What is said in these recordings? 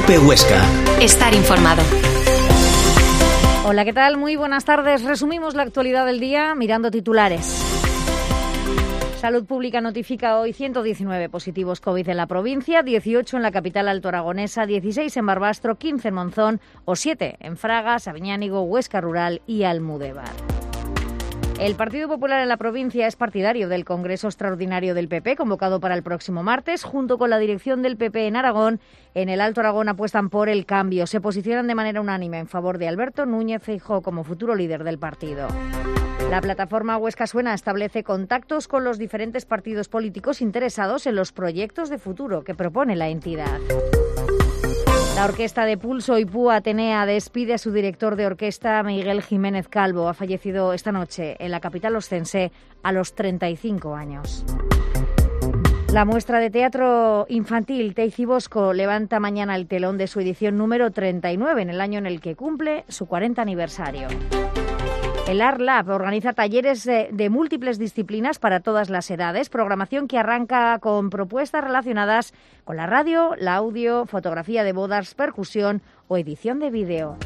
COPE Huesca. Estar informado. Hola, ¿qué tal? Muy buenas tardes. Resumimos la actualidad del día mirando titulares. Salud Pública notifica hoy 119 positivos COVID en la provincia, 18 en la capital altoaragonesa, 16 en Barbastro, 15 en Monzón o 7 en Fragas, Aviñánigo, Huesca Rural y Almudévar. El Partido Popular en la provincia es partidario del Congreso Extraordinario del PP, convocado para el próximo martes. Junto con la dirección del PP en Aragón, en el Alto Aragón apuestan por el cambio. Se posicionan de manera unánime en favor de Alberto Núñez Feijóo como futuro líder del partido. La plataforma Huesca Suena establece contactos con los diferentes partidos políticos interesados en los proyectos de futuro que propone la entidad. La Orquesta de Pulso y Púa Atenea despide a su director de orquesta, Miguel Jiménez Calvo. Ha fallecido esta noche en la capital oscense a los 35 años. La muestra de teatro infantil Teici Bosco levanta mañana el telón de su edición número 39, en el año en el que cumple su 40 aniversario. El Art Lab organiza talleres de múltiples disciplinas para todas las edades, programación que arranca con propuestas relacionadas con la radio, la audio, fotografía de bodas, percusión o edición de vídeo.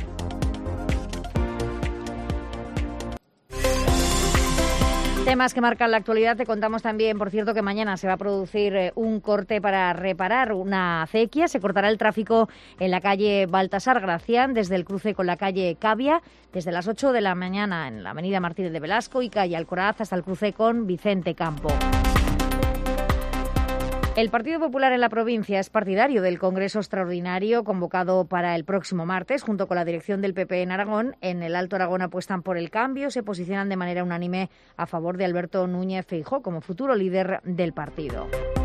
Temas que marcan la actualidad. Te contamos también, por cierto, que mañana se va a producir un corte para reparar una acequia. Se cortará el tráfico en la calle Baltasar Gracián, desde el cruce con la calle Cavia, desde las 8 de la mañana en la avenida Martínez de Velasco y calle Alcoraz hasta el cruce con Vicente Campo. El Partido Popular en la provincia es partidario del Congreso Extraordinario convocado para el próximo martes. Junto con la dirección del PP en Aragón, en el Alto Aragón apuestan por el cambio. Se posicionan de manera unánime a favor de Alberto Núñez Feijóo como futuro líder del partido.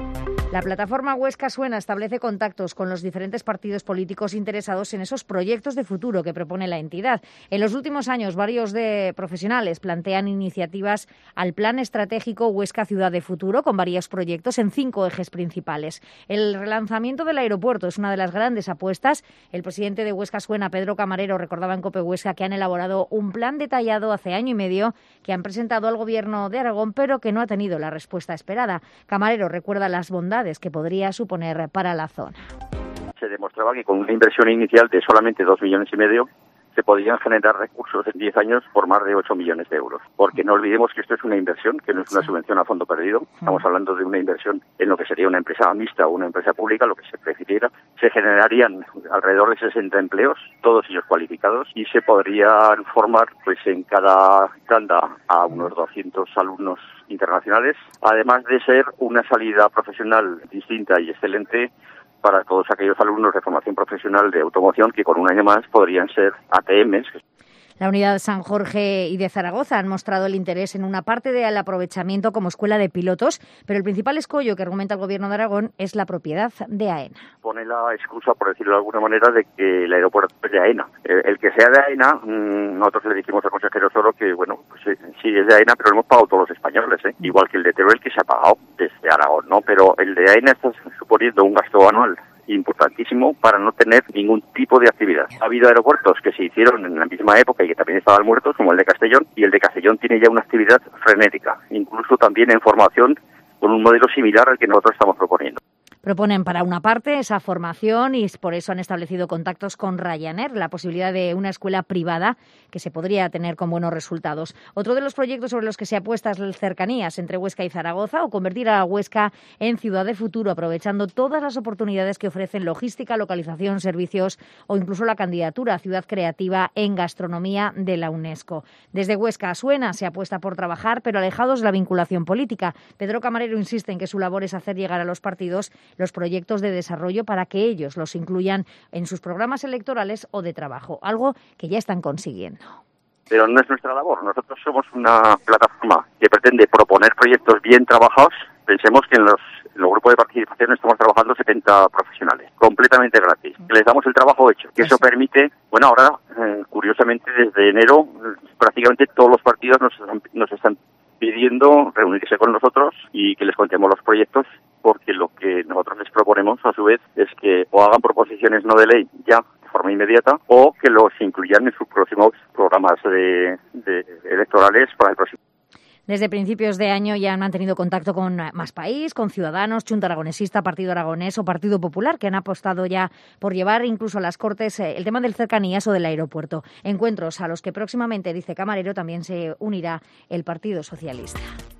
La plataforma Huesca Suena establece contactos con los diferentes partidos políticos interesados en esos proyectos de futuro que propone la entidad. En los últimos años, varios de profesionales plantean iniciativas al Plan Estratégico Huesca Ciudad de Futuro, con varios proyectos en 5 ejes principales. El relanzamiento del aeropuerto es una de las grandes apuestas. El presidente de Huesca Suena, Pedro Camarero, recordaba en COPE Huesca que han elaborado un plan detallado hace año y medio que han presentado al Gobierno de Aragón, pero que no ha tenido la respuesta esperada. Camarero recuerda las bondades que podría suponer para la zona. Se demostraba que con una inversión inicial de solamente 2,5 millones se podían generar recursos en 10 años por más de 8 millones de euros. Porque no olvidemos que esto es una inversión, que no es una subvención a fondo perdido. Estamos hablando de una inversión en lo que sería una empresa mixta o una empresa pública, lo que se prefiriera. Se generarían alrededor de 60 empleos, todos ellos cualificados, y se podrían formar pues en cada tanda a unos 200 alumnos internacionales, además de ser una salida profesional distinta y excelente para todos aquellos alumnos de formación profesional de automoción que con un año más podrían ser ATMs. La unidad de San Jorge y de Zaragoza han mostrado el interés en una parte del aprovechamiento como escuela de pilotos, pero el principal escollo que argumenta el Gobierno de Aragón es la propiedad de AENA. Pone la excusa, por decirlo de alguna manera, de que el aeropuerto es de AENA. El que sea de AENA, nosotros le dijimos al consejero Soro que, bueno, pues sí es de AENA, pero lo hemos pagado todos los españoles, igual que el de Teruel, que se ha pagado desde Aragón, ¿no? Pero el de AENA está suponiendo un gasto anual importantísimo para no tener ningún tipo de actividad. Ha habido aeropuertos que se hicieron en la misma época y que también estaban muertos, como el de Castellón, y el de Castellón tiene ya una actividad frenética, incluso también en formación con un modelo similar al que nosotros estamos proponiendo. Proponen para una parte esa formación y por eso han establecido contactos con Ryanair, la posibilidad de una escuela privada que se podría tener con buenos resultados. Otro de los proyectos sobre los que se apuesta es las cercanías entre Huesca y Zaragoza o convertir a Huesca en ciudad de futuro, aprovechando todas las oportunidades que ofrecen logística, localización, servicios o incluso la candidatura a ciudad creativa en gastronomía de la UNESCO. Desde Huesca Suena se apuesta por trabajar, pero alejados de la vinculación política. Pedro Camarero insiste en que su labor es hacer llegar a los partidos los proyectos de desarrollo para que ellos los incluyan en sus programas electorales o de trabajo, algo que ya están consiguiendo. Pero no es nuestra labor. Nosotros somos una plataforma que pretende proponer proyectos bien trabajados. Pensemos que en los grupos de participación estamos trabajando 70 profesionales, completamente gratis. Les damos el trabajo hecho. Que eso permite, bueno, ahora, curiosamente, desde enero, prácticamente todos los partidos nos están pidiendo reunirse con nosotros y que les contemos los proyectos, porque lo que nosotros les proponemos, a su vez, es que o hagan proposiciones no de ley ya de forma inmediata o que los incluyan en sus próximos programas electorales para el próximo. Desde principios de año ya han mantenido contacto con Más País, con Ciudadanos, Xunta Aragonesista, Partido Aragonés o Partido Popular, que han apostado ya por llevar incluso a las Cortes el tema del cercanías o del aeropuerto. Encuentros a los que próximamente, dice Camarero, también se unirá el Partido Socialista.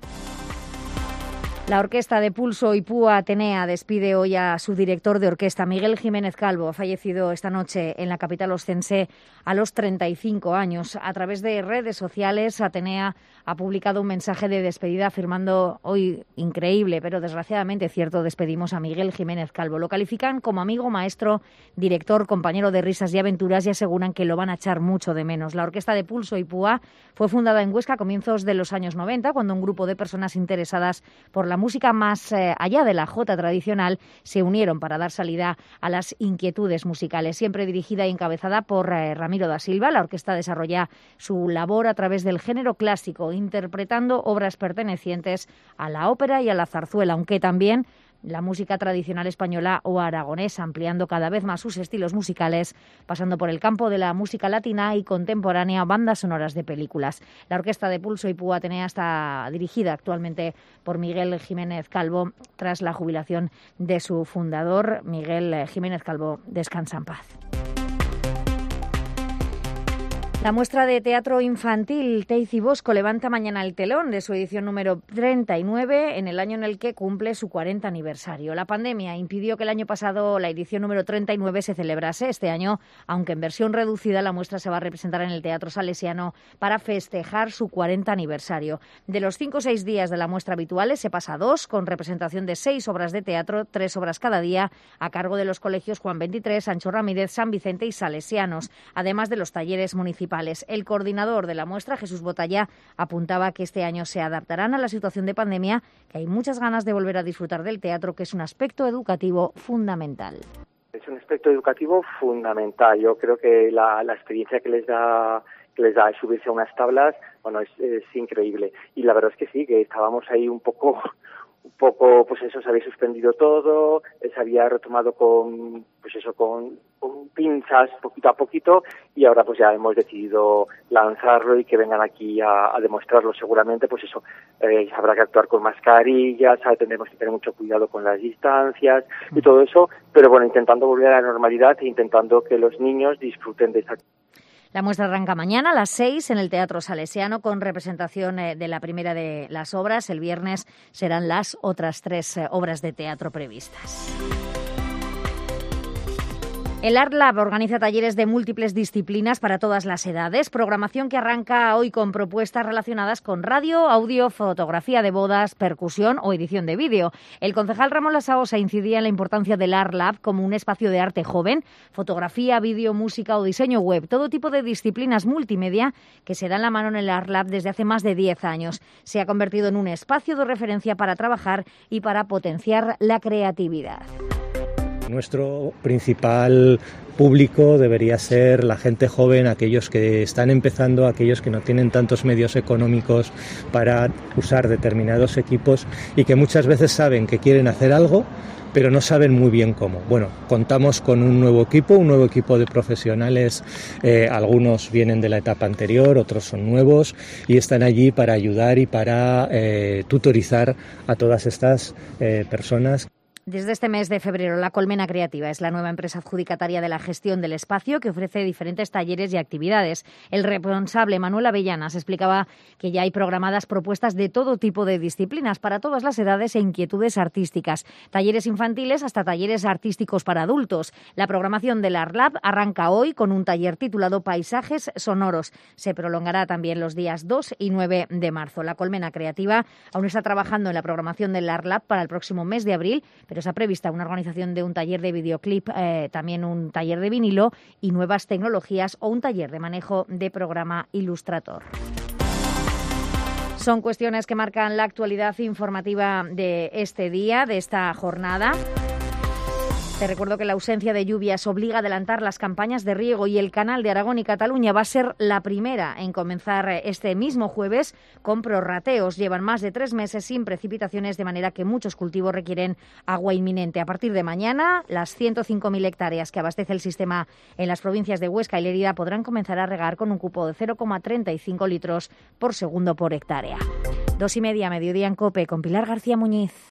La orquesta de Pulso y Púa Atenea despide hoy a su director de orquesta, Miguel Jiménez Calvo. Ha fallecido esta noche en la capital oscense a los 35 años. A través de redes sociales, Atenea ha publicado un mensaje de despedida afirmando hoy, increíble, pero desgraciadamente cierto, despedimos a Miguel Jiménez Calvo. Lo califican como amigo, maestro, director, compañero de risas y aventuras y aseguran que lo van a echar mucho de menos. La orquesta de Pulso y Púa fue fundada en Huesca a comienzos de los años 90, cuando un grupo de personas interesadas por la música más allá de la jota tradicional se unieron para dar salida a las inquietudes musicales. Siempre dirigida y encabezada por Ramiro da Silva, la orquesta desarrolla su labor a través del género clásico, interpretando obras pertenecientes a la ópera y a la zarzuela, aunque también la música tradicional española o aragonesa, ampliando cada vez más sus estilos musicales, pasando por el campo de la música latina y contemporánea, bandas sonoras de películas. La orquesta de Pulso y Púa Atenea está dirigida actualmente por Miguel Jiménez Calvo, tras la jubilación de su fundador. Miguel Jiménez Calvo, descansa en paz. La muestra de teatro infantil Teiz y Bosco levanta mañana el telón de su edición número 39 en el año en el que cumple su 40 aniversario. La pandemia impidió que el año pasado la edición número 39 se celebrase. Este año, aunque en versión reducida, la muestra se va a representar en el Teatro Salesiano para festejar su 40 aniversario. De los 5 o 6 días de la muestra habituales se pasa a 2, con representación de 6 obras de teatro, 3 obras cada día, a cargo de los colegios Juan XXIII, Sancho Ramírez, San Vicente y Salesianos, además de los talleres municipales. El coordinador de la muestra, Jesús Botalla, apuntaba que este año se adaptarán a la situación de pandemia, que hay muchas ganas de volver a disfrutar del teatro, que es un aspecto educativo fundamental. Es un aspecto educativo fundamental. Yo creo que la experiencia que les da subirse a unas tablas, bueno, es increíble. Y la verdad es que sí, que estábamos ahí un poco, pues eso, se había suspendido todo, se había retomado con pinzas poquito a poquito, y ahora pues ya hemos decidido lanzarlo y que vengan aquí a demostrarlo. Seguramente pues eso, habrá que actuar con mascarillas, tendremos que tener mucho cuidado con las distancias y todo eso, pero bueno, intentando volver a la normalidad e intentando que los niños disfruten de esta. La muestra arranca mañana a las 6 en el Teatro Salesiano con representación de la primera de las obras. El viernes serán las otras 3 obras de teatro previstas. El Art Lab organiza talleres de múltiples disciplinas para todas las edades, programación que arranca hoy con propuestas relacionadas con radio, audio, fotografía de bodas, percusión o edición de vídeo. El concejal Ramón Lasaosa incidía en la importancia del Art Lab como un espacio de arte joven, fotografía, vídeo, música o diseño web, todo tipo de disciplinas multimedia que se dan la mano en el Art Lab desde hace más de 10 años. Se ha convertido en un espacio de referencia para trabajar y para potenciar la creatividad. Nuestro principal público debería ser la gente joven, aquellos que están empezando, aquellos que no tienen tantos medios económicos para usar determinados equipos y que muchas veces saben que quieren hacer algo, pero no saben muy bien cómo. Bueno, contamos con un nuevo equipo de profesionales, algunos vienen de la etapa anterior, otros son nuevos y están allí para ayudar y para tutorizar a todas estas personas. Desde este mes de febrero, La Colmena Creativa es la nueva empresa adjudicataria de la gestión del espacio que ofrece diferentes talleres y actividades. El responsable, Manuel Avellanas, explicaba que ya hay programadas propuestas de todo tipo de disciplinas para todas las edades e inquietudes artísticas. Talleres infantiles hasta talleres artísticos para adultos. La programación del Art Lab arranca hoy con un taller titulado Paisajes Sonoros. Se prolongará también los días 2 y 9 de marzo. La Colmena Creativa aún está trabajando en la programación del Art Lab para el próximo mes de abril, pero se ha prevista una organización de un taller de videoclip, también un taller de vinilo y nuevas tecnologías o un taller de manejo de programa Illustrator. Son cuestiones que marcan la actualidad informativa de este día, de esta jornada. Te recuerdo que la ausencia de lluvias obliga a adelantar las campañas de riego y el Canal de Aragón y Cataluña va a ser la primera en comenzar este mismo jueves con prorrateos. Llevan más de 3 meses sin precipitaciones, de manera que muchos cultivos requieren agua inminente. A partir de mañana, las 105.000 hectáreas que abastece el sistema en las provincias de Huesca y Lérida podrán comenzar a regar con un cupo de 0,35 litros por segundo por hectárea. 2:30, mediodía en COPE, con Pilar García Muñiz.